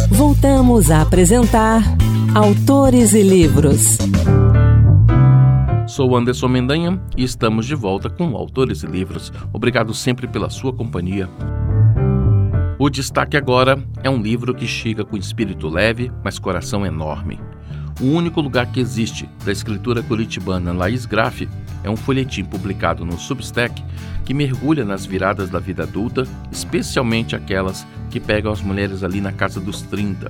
Voltamos a apresentar Autores e Livros. Sou Anderson Mendanha e estamos de volta com Autores e Livros. Obrigado sempre pela sua companhia. O destaque agora é um livro que chega com espírito leve, mas coração enorme. O Único Lugar que Existe, da escritora curitibana Laís Graff, é um folhetim publicado no Substack que mergulha nas viradas da vida adulta, especialmente aquelas que pegam as mulheres ali na casa dos 30.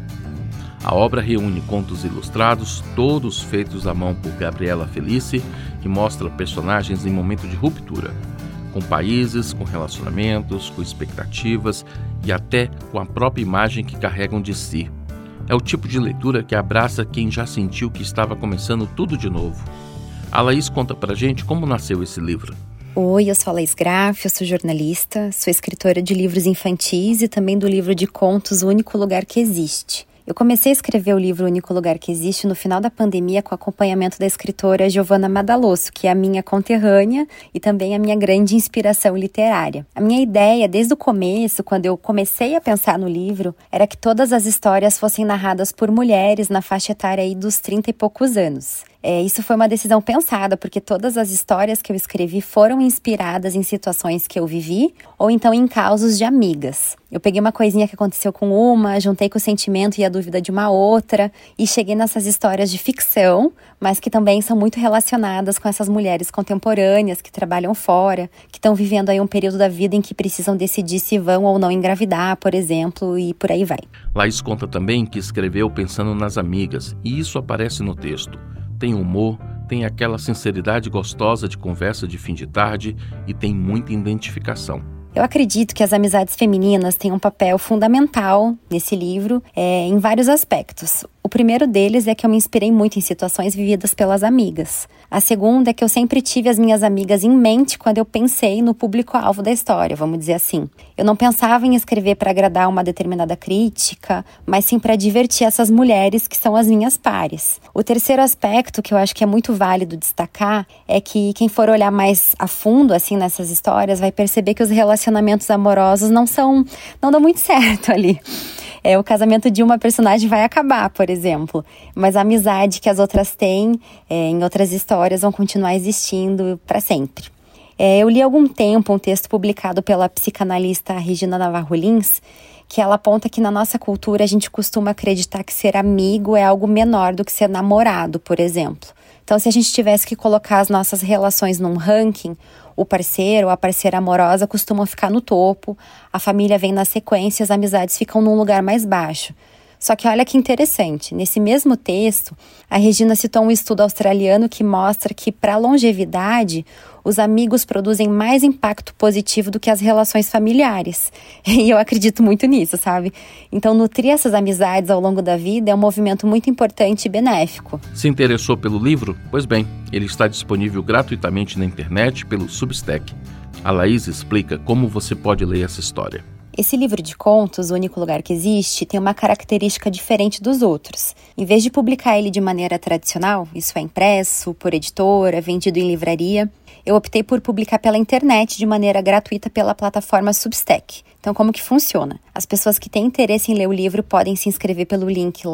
A obra reúne contos ilustrados, todos feitos à mão por Gabriela Felice, que mostra personagens em momento de ruptura, com países, com relacionamentos, com expectativas e até com a própria imagem que carregam de si. É o tipo de leitura que abraça quem já sentiu que estava começando tudo de novo. A Laís conta pra gente como nasceu esse livro. Oi, eu sou a Laís Graff, eu sou jornalista, sou escritora de livros infantis e também do livro de contos O Único Lugar que Existe. Eu comecei a escrever o livro O Único Lugar que Existe no final da pandemia com acompanhamento da escritora Giovanna Madalosso, que é a minha conterrânea e também a minha grande inspiração literária. A minha ideia, desde o começo, quando eu comecei a pensar no livro, era que todas as histórias fossem narradas por mulheres na faixa etária aí dos 30 e poucos anos. Isso foi uma decisão pensada, porque todas as histórias que eu escrevi foram inspiradas em situações que eu vivi ou então em causos de amigas. Eu peguei uma coisinha que aconteceu com uma, juntei com o sentimento e a dúvida de uma outra e cheguei nessas histórias de ficção, mas que também são muito relacionadas com essas mulheres contemporâneas que trabalham fora, que estão vivendo aí um período da vida em que precisam decidir se vão ou não engravidar, por exemplo, e por aí vai. Laís conta também que escreveu pensando nas amigas, e isso aparece no texto. Tem humor, tem aquela sinceridade gostosa de conversa de fim de tarde e tem muita identificação. Eu acredito que as amizades femininas têm um papel fundamental nesse livro, em vários aspectos. O primeiro deles é que eu me inspirei muito em situações vividas pelas amigas. A segunda é que eu sempre tive as minhas amigas em mente quando eu pensei no público-alvo da história, vamos dizer assim. Eu não pensava em escrever para agradar uma determinada crítica, mas sim para divertir essas mulheres que são as minhas pares. O terceiro aspecto que eu acho que é muito válido destacar é que quem for olhar mais a fundo assim nessas histórias vai perceber que os relacionamentos amorosos não dão muito certo ali. O casamento de uma personagem vai acabar, por exemplo, mas a amizade que as outras têm em outras histórias vão continuar existindo para sempre. Eu li há algum tempo um texto publicado pela psicanalista Regina Navarro Lins, que ela aponta que na nossa cultura a gente costuma acreditar que ser amigo é algo menor do que ser namorado, por exemplo. Então, se a gente tivesse que colocar as nossas relações num ranking, o parceiro ou a parceira amorosa costumam ficar no topo, a família vem na sequência, as amizades ficam num lugar mais baixo. Só que olha que interessante, nesse mesmo texto, a Regina citou um estudo australiano que mostra que, para a longevidade, os amigos produzem mais impacto positivo do que as relações familiares. E eu acredito muito nisso, sabe? Então, nutrir essas amizades ao longo da vida é um movimento muito importante e benéfico. Se interessou pelo livro? Pois bem, ele está disponível gratuitamente na internet pelo Substack. A Laís explica como você pode ler essa história. Esse livro de contos, O Único Lugar que Existe, tem uma característica diferente dos outros. Em vez de publicar ele de maneira tradicional, isso é impresso, por editora, vendido em livraria, eu optei por publicar pela internet de maneira gratuita pela plataforma Substack. Então, como que funciona? As pessoas que têm interesse em ler o livro podem se inscrever pelo link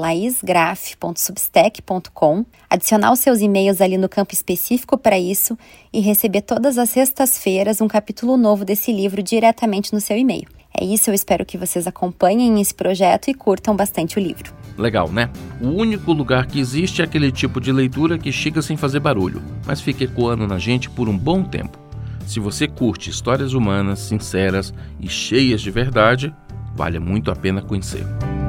laisgraff.substack.com, adicionar os seus e-mails ali no campo específico para isso e receber todas as sextas-feiras um capítulo novo desse livro diretamente no seu e-mail. É isso, eu espero que vocês acompanhem esse projeto e curtam bastante o livro. Legal, né? O Único Lugar que Existe é aquele tipo de leitura que chega sem fazer barulho, mas fica ecoando na gente por um bom tempo. Se você curte histórias humanas, sinceras e cheias de verdade, vale muito a pena conhecer.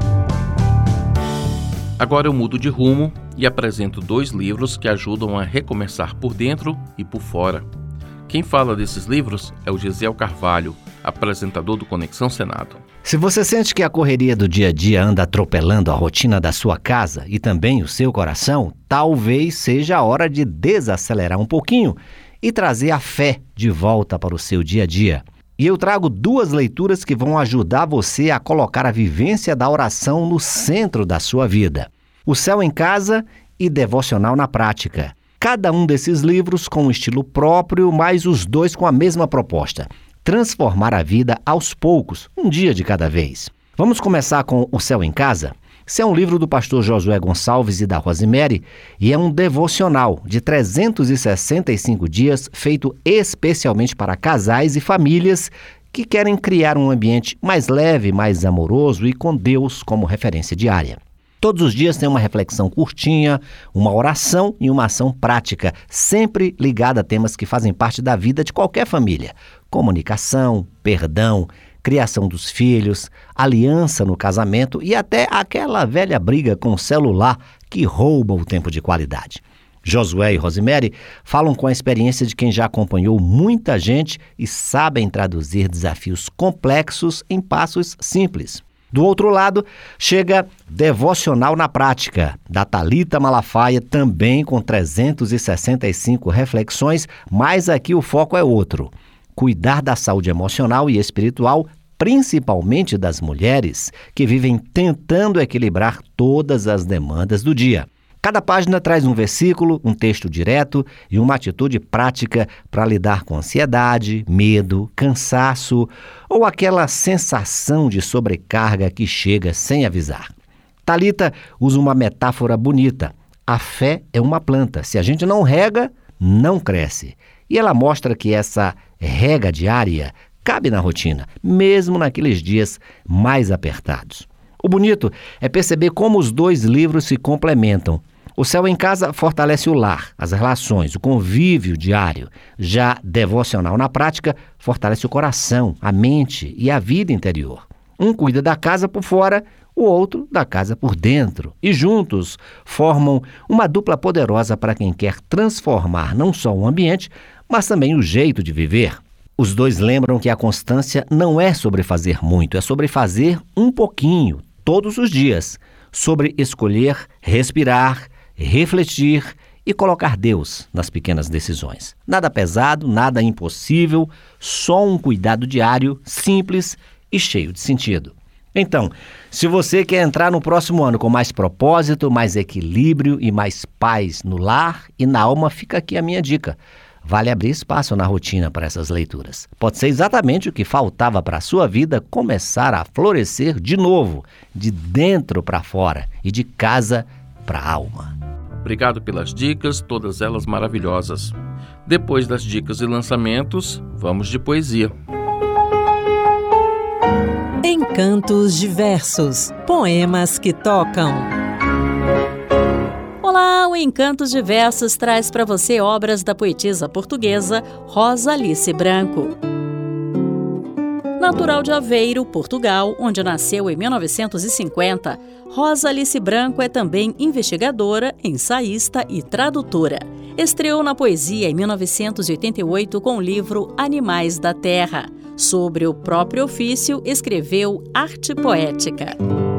Agora eu mudo de rumo e apresento 2 livros que ajudam a recomeçar por dentro e por fora. Quem fala desses livros é o Gesiel Carvalho, apresentador do Conexão Senado. Se você sente que a correria do dia a dia anda atropelando a rotina da sua casa e também o seu coração, talvez seja a hora de desacelerar um pouquinho e trazer a fé de volta para o seu dia a dia. E eu trago 2 leituras que vão ajudar você a colocar a vivência da oração no centro da sua vida. O Céu em Casa e Devocional na Prática. Cada um desses livros com um estilo próprio, mas os 2 com a mesma proposta: transformar a vida aos poucos, um dia de cada vez. Vamos começar com O Céu em Casa? Esse é um livro do pastor Josué Gonçalves e da Rosemary e é um devocional de 365 dias feito especialmente para casais e famílias que querem criar um ambiente mais leve, mais amoroso e com Deus como referência diária. Todos os dias tem uma reflexão curtinha, uma oração e uma ação prática, sempre ligada a temas que fazem parte da vida de qualquer família. Comunicação, perdão, criação dos filhos, aliança no casamento e até aquela velha briga com o celular que rouba o tempo de qualidade. Josué e Rosemary falam com a experiência de quem já acompanhou muita gente e sabem traduzir desafios complexos em passos simples. Do outro lado, chega Devocional na Prática, da Thalita Malafaia, também com 365 reflexões, mas aqui o foco é outro. Cuidar da saúde emocional e espiritual, principalmente das mulheres, que vivem tentando equilibrar todas as demandas do dia. Cada página traz um versículo, um texto direto e uma atitude prática para lidar com ansiedade, medo, cansaço ou aquela sensação de sobrecarga que chega sem avisar. Thalita usa uma metáfora bonita. A fé é uma planta. Se a gente não rega, não cresce. E ela mostra que essa rega diária cabe na rotina, mesmo naqueles dias mais apertados. O bonito é perceber como os dois livros se complementam. O Céu em Casa fortalece o lar, as relações, o convívio diário. Já Devocional na Prática fortalece o coração, a mente e a vida interior. Um cuida da casa por fora, o outro da casa por dentro. E juntos formam uma dupla poderosa para quem quer transformar não só o ambiente, mas também o jeito de viver. Os dois lembram que a constância não é sobre fazer muito, é sobre fazer um pouquinho, todos os dias. Sobre escolher, respirar, refletir e colocar Deus nas pequenas decisões. Nada pesado, nada impossível, só um cuidado diário, simples e cheio de sentido. Então, se você quer entrar no próximo ano com mais propósito, mais equilíbrio e mais paz no lar e na alma, fica aqui a minha dica. Vale abrir espaço na rotina para essas leituras. Pode ser exatamente o que faltava para a sua vida começar a florescer de novo, de dentro para fora e de casa para a alma. Obrigado pelas dicas, todas elas maravilhosas. Depois das dicas e lançamentos, vamos de poesia. Encantos diversos, poemas que tocam. Olá, o Encantos Diversos traz para você obras da poetisa portuguesa Rosa Alice Branco. Natural de Aveiro, Portugal, onde nasceu em 1950, Rosa Alice Branco é também investigadora, ensaísta e tradutora. Estreou na poesia em 1988 com o livro Animais da Terra. Sobre o próprio ofício, escreveu Arte Poética.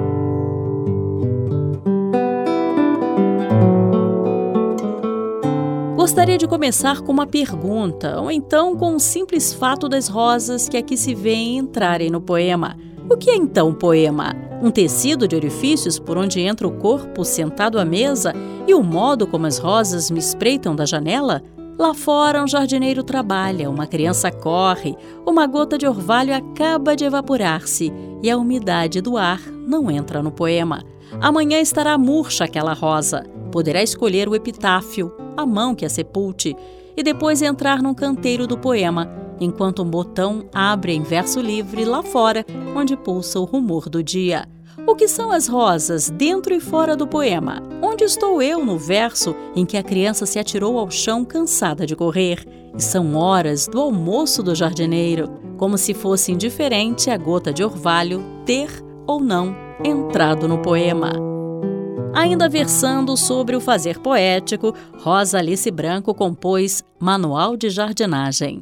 Gostaria de começar com uma pergunta, ou então com um simples fato das rosas que aqui se vêem entrarem no poema. O que é então poema? Um tecido de orifícios por onde entra o corpo sentado à mesa e o modo como as rosas me espreitam da janela? Lá fora um jardineiro trabalha, uma criança corre, uma gota de orvalho acaba de evaporar-se e a umidade do ar não entra no poema. Amanhã estará murcha aquela rosa. Poderá escolher o epitáfio, a mão que a sepulte, e depois entrar num canteiro do poema, enquanto um botão abre em verso livre lá fora, onde pulsa o rumor do dia. O que são as rosas dentro e fora do poema? Onde estou eu no verso em que a criança se atirou ao chão cansada de correr? E são horas do almoço do jardineiro, como se fosse indiferente a gota de orvalho ter ou não entrado no poema. Ainda versando sobre o fazer poético, Rosa Alice Branco compôs Manual de Jardinagem.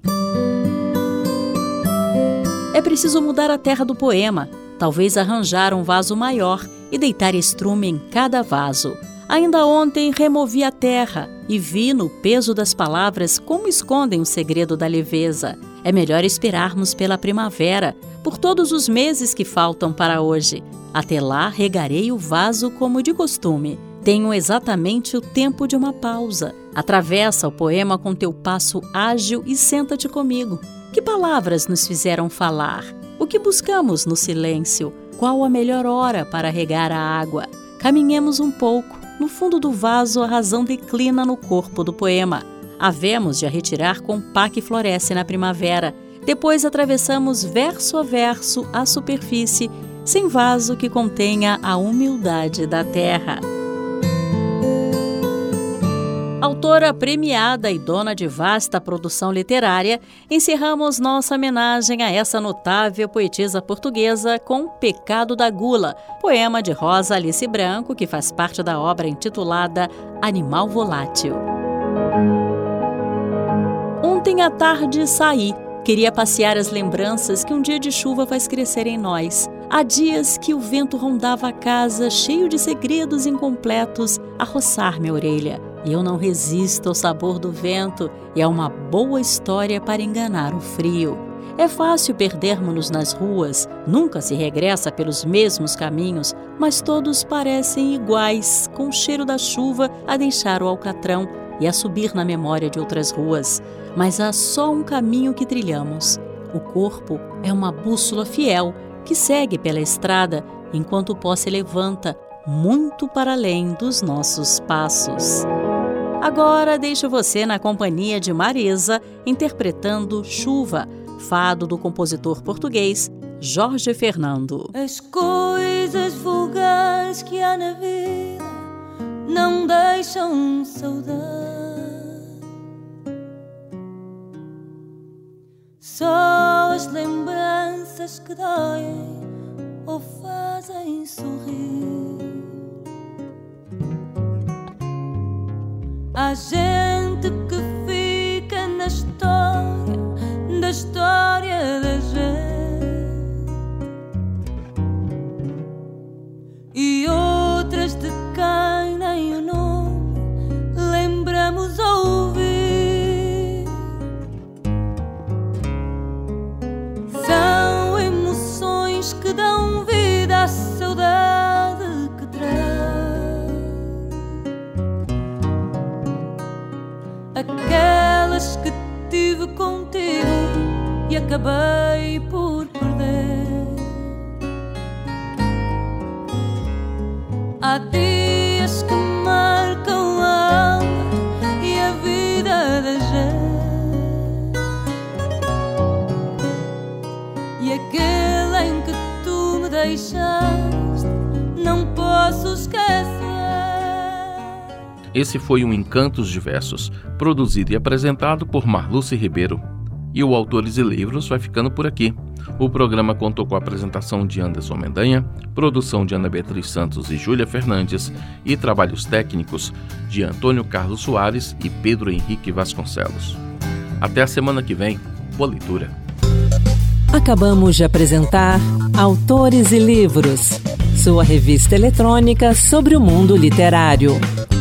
É preciso mudar a terra do poema, talvez arranjar um vaso maior e deitar estrume em cada vaso. Ainda ontem removi a terra e vi no peso das palavras como escondem o segredo da leveza. É melhor esperarmos pela primavera, por todos os meses que faltam para hoje. Até lá regarei o vaso como de costume. Tenho exatamente o tempo de uma pausa. Atravessa o poema com teu passo ágil e senta-te comigo. Que palavras nos fizeram falar? O que buscamos no silêncio? Qual a melhor hora para regar a água? Caminhemos um pouco. No fundo do vaso, a razão declina no corpo do poema. Havemos de a retirar com pá que floresce na primavera. Depois atravessamos verso a verso a superfície, sem vaso que contenha a humildade da terra. Autora premiada e dona de vasta produção literária, encerramos nossa homenagem a essa notável poetisa portuguesa com Pecado da Gula, poema de Rosa Alice Branco, que faz parte da obra intitulada Animal Volátil. Ontem à tarde saí. Queria passear as lembranças que um dia de chuva faz crescer em nós. Há dias que o vento rondava a casa, cheio de segredos incompletos, a roçar minha orelha. E eu não resisto ao sabor do vento e a uma boa história para enganar o frio. É fácil perdermos-nos nas ruas, nunca se regressa pelos mesmos caminhos, mas todos parecem iguais, com o cheiro da chuva a deixar o alcatrão e a subir na memória de outras ruas. Mas há só um caminho que trilhamos. O corpo é uma bússola fiel que segue pela estrada enquanto o pó se levanta, muito para além dos nossos passos. Agora deixo você na companhia de Marisa, interpretando Chuva, fado do compositor português Jorge Fernando. As coisas vulgares que há na vida não deixam saudade. Só as lembranças que doem ou fazem sorrir. Há gente que fica na história da gente, e outras de quem nem o nome lembramos ouvir. São emoções que dão vida à saudade que traz. Aquelas que tive contigo e acabei por perder. Há dias que marcam a alma e a vida da gente, e aquele em que tu me deixaste não posso esquecer. Esse foi um Encantos de Versos, produzido e apresentado por Marluce Ribeiro. E o Autores e Livros vai ficando por aqui. O programa contou com a apresentação de Anderson Mendanha, produção de Ana Beatriz Santos e Júlia Fernandes e trabalhos técnicos de Antônio Carlos Soares e Pedro Henrique Vasconcelos. Até a semana que vem. Boa leitura. Acabamos de apresentar Autores e Livros, sua revista eletrônica sobre o mundo literário.